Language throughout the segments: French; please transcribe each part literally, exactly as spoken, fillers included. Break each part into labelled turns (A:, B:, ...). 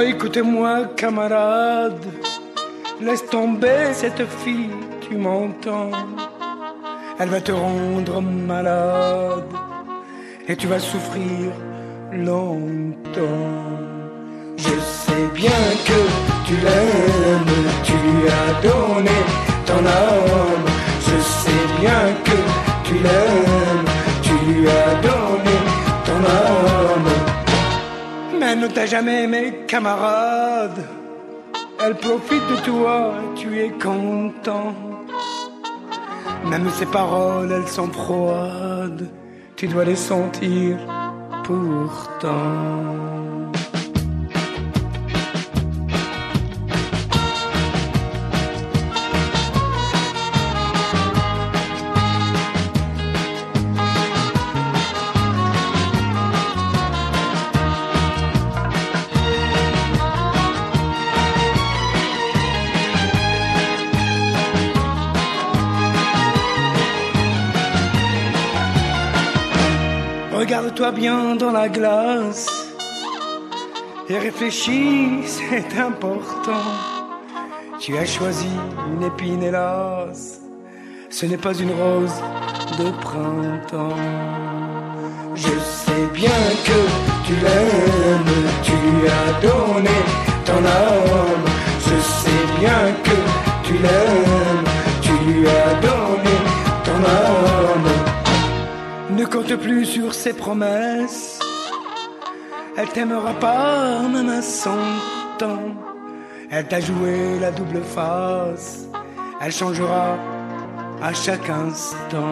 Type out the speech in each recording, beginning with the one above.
A: Écoute-moi, camarade, laisse tomber cette fille, tu m'entends? Elle va te rendre malade et tu vas souffrir longtemps. Je sais bien que tu l'aimes, tu lui as donné ton âme. Je sais bien que tu l'aimes, tu lui as donné ton âme. Mais elle ne t'a jamais aimé, camarade. Elle profite de toi, tu es content. Même ses paroles, elles sont froides. Tu dois les sentir pourtant. Regarde-toi bien dans la glace et réfléchis, c'est important. Tu as choisi une épine, hélas, ce n'est pas une rose de printemps. Je sais bien que tu l'aimes, tu lui as donné ton âme. Je sais bien que tu l'aimes, tu lui as donné ton âme. Ne compte plus sur ses promesses, elle t'aimera pas même à cent ans. Elle t'a joué la double face, elle changera à chaque instant.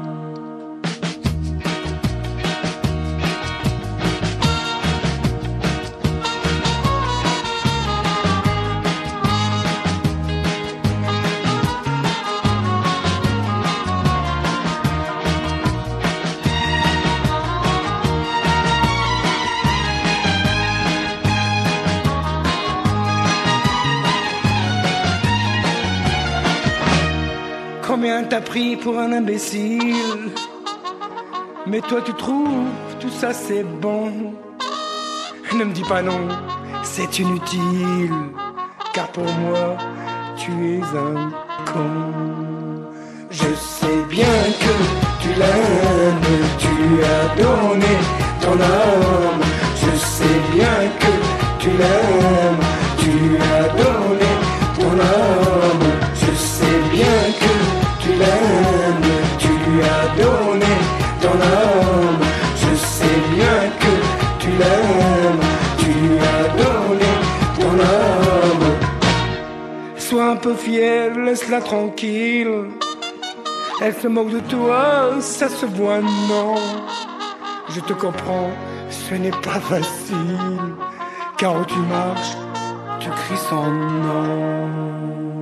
A: Combien t'as pris pour un imbécile? Mais toi tu trouves tout ça c'est bon. Ne me dis pas non, c'est inutile, car pour moi tu es un con. Je sais bien que tu l'aimes, tu lui as donné ton âme. Je sais bien que tu l'aimes, tu lui as donné ton âme. Je sais bien que tu l'aimes, tu lui as donné ton âme. Je sais bien que tu l'aimes, tu lui as donné ton âme. Sois un peu fier, laisse-la tranquille. Elle se moque de toi, ça se voit, non. Je te comprends, ce n'est pas facile, car où tu marches, tu cries son nom.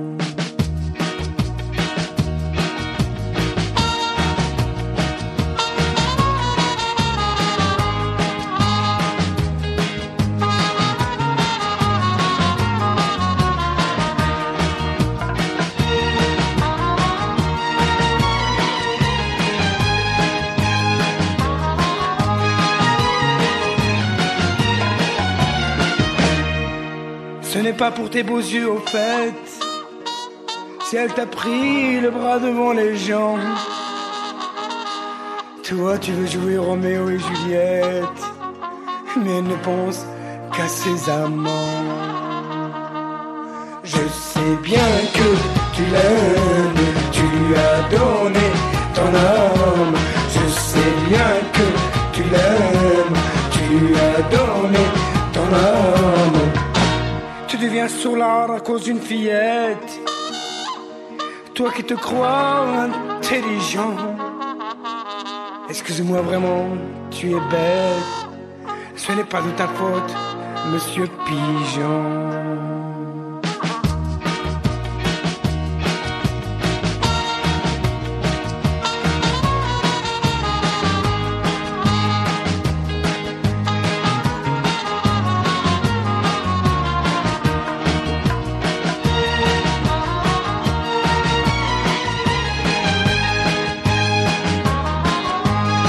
A: Ce n'est pas pour tes beaux yeux au fait, si elle t'a pris le bras devant les gens. Toi tu veux jouer Roméo et Juliette, mais elle ne pense qu'à ses amants. Je sais bien que tu l'aimes, tu lui as donné ton âme. Je sais bien que tu l'aimes, tu lui as donné ton âme. Tu deviens sourd à cause d'une fillette, toi qui te crois intelligent. Excuse-moi vraiment, tu es bête, ce n'est pas de ta faute, monsieur Pigeon.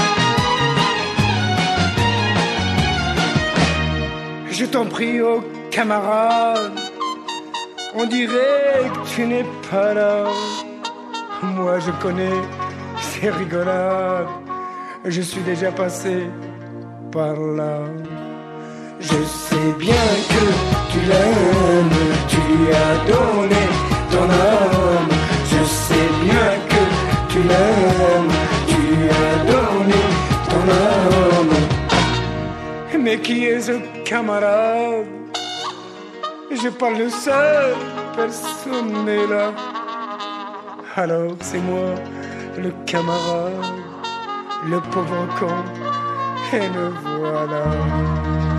A: Je t'en prie, oh camarade, on dirait que tu n'es pas là. Moi je connais ces rigolades, je suis déjà passé par là. Je sais bien que tu l'aimes, tu lui as donné ton âme. Je sais bien que tu l'aimes, tu lui as donné ton âme. Mais qui est ce camarade? Je parle seul, personne n'est là. Alors c'est moi, le camarade, le pauvre con, et le voilà.